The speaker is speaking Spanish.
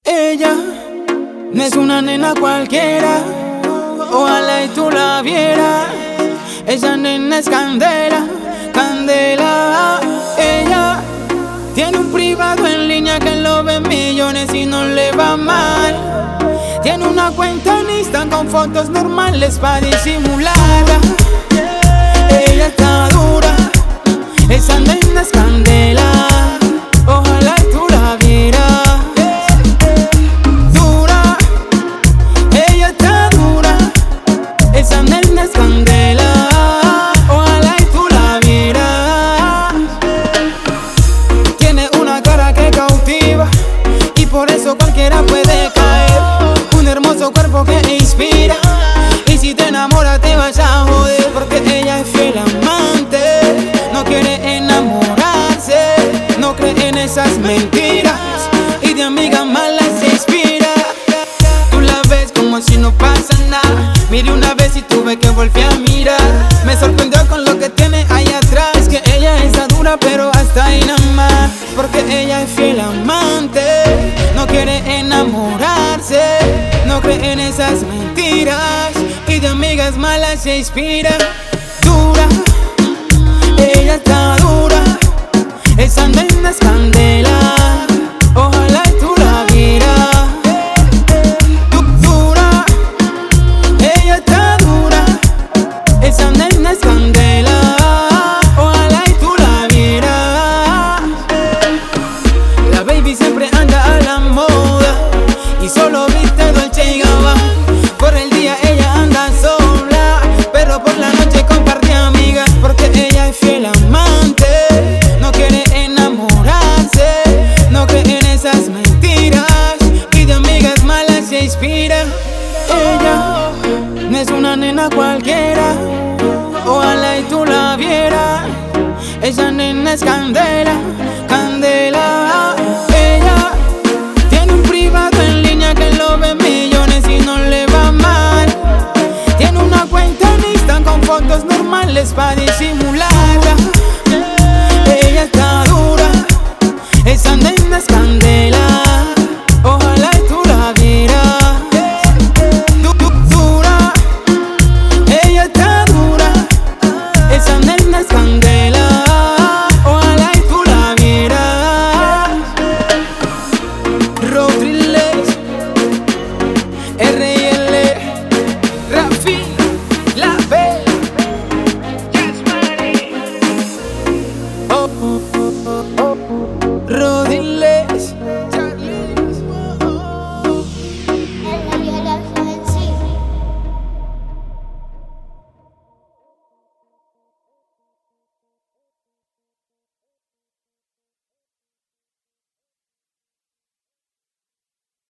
Ella no es una nena cualquiera, ojalá y tú la vieras. Esa nena es candela, candela. Ella tiene un privado en línea que lo ven millones y no le va mal. Tiene una cuenta en Insta con fotos normales para disimularla. Ella está dura, esa nena es candela, ojalá y tú la vieras. Dura, ella está dura, esa nena es candela, ojalá y tú la vieras. Tiene una cara que cautiva y por eso cualquiera puede caer. Un hermoso cuerpo que inspira, y si te enamoras te vas a joder, porque ella es fiel amante, no quiere enamorarse, no cree en esas mentiras y de amigas malas se inspira. Tú la ves como si no pasa nada, miré una vez y tuve que volver a mirar. Me sorprendió con lo que tiene ahí atrás, que ella está dura pero hasta ahí nada más, porque ella es fiel amante, no quiere enamorarse, no cree en esas mentiras y de amigas malas se inspira. Dura, ella está dura, esa nena es candela, ojalá y tú la vieras. Dura, ella está dura, esa nena es candela, ojalá y tú la vieras. La baby siempre anda a la moda y solo viste Dolce y Gabbana. Por el día ella anda sola, pero por la noche comparte amigas, porque ella es fiel amante, no quiere enamorarse, no cree en esas mentiras y de amigas malas se inspira. Ella no es una nena cualquiera, ojalá y tú la vieras. Esa nena es candela, candela. Ella tiene un privado en línea que lo ven millones y no le va mal. Tiene una cuenta en Insta con fotos normales para disimularla. Ella está dura, esa nena es candela, ojalá y tú la vieras. Dura, ella está dura, esa nena es candela, ojalá y tú la vieras. Rodríguez.